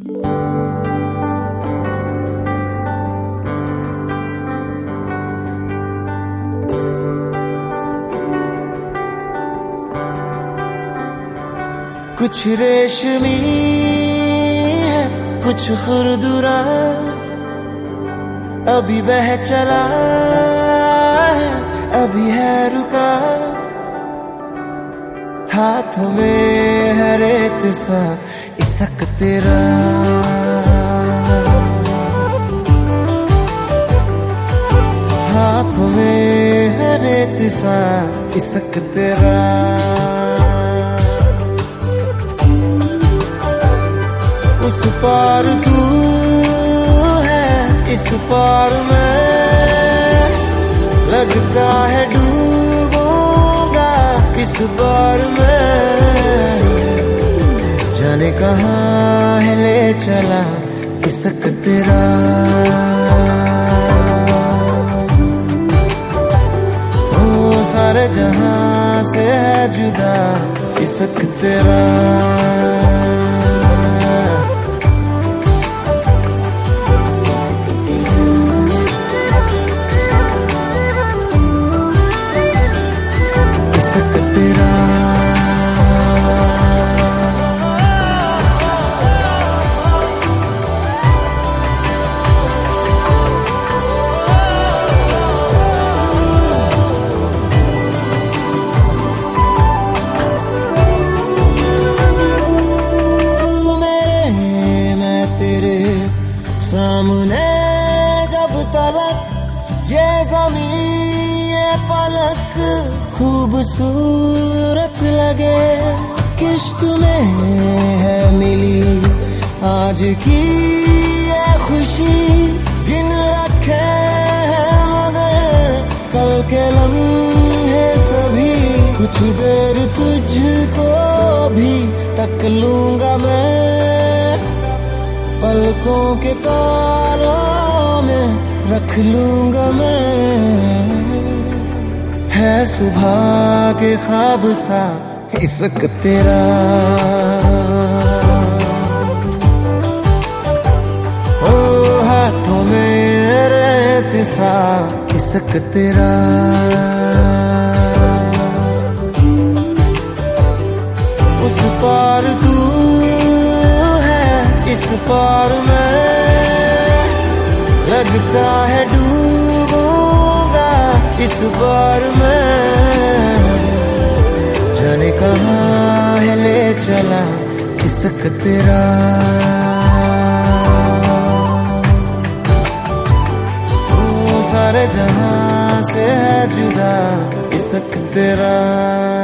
कुछ रेशमी है, कुछ खुरदुरा, अभी बह चला है, अभी है रुका। हाथों में है रेत सा इसक तेरा, हाथों में है रेत सा इसक तेरा। उस पार तू है, इस पार मैं, लगता है डूबूंगा इस बार मैं। जाने कहाँ है ले चला इसक तेरा, ओ सारे जहां से है जुदा इसक तेरा। सामने जब तलक ये ज़मीन ये फलक खूबसूरत लगे, किश्त में है मिली आज की ये खुशी। गिन रखे हैं मगर कल के लम्हे सभी, कुछ देर तुझको भी तक लूंगा मैं, पलकों के तारों में रख लूंगा मैं। है सुबह के ख्वाब सा इसक तेरा, ओ हाथों में रेत सा इसक तेरा। उस पार तू इस पार मैं, लगता है डूबूंगा इस बार मैं। जाने कहाँ है ले चला इसक तेरा, ओ सारे जहां से है जुदा इसक तेरा।